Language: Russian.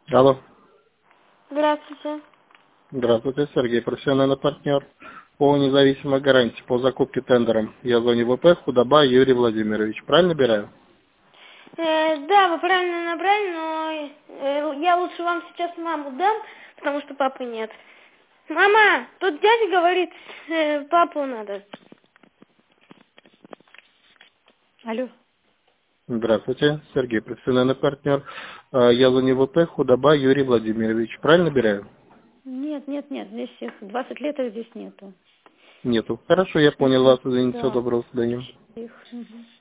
Алло. Здравствуйте. Здравствуйте, Сергей, профессиональный партнер по независимой гарантии по закупке тендером. Я звоню ВП, Худоба Юрий Владимирович. Правильно набираю? Да, вы правильно набрали, но я лучше вам сейчас маму дам, потому что папы нет. Мама, тут дядя говорит, папу надо. Алло. Здравствуйте, Сергей, профессиональный партнер. Я звоню ВП, Худоба Юрий Владимирович. Правильно набираю? Нет, здесь всех 20 лет их здесь нету. Нету. Хорошо, я понял вас. Извините, всего Да, доброго, до свидания. их.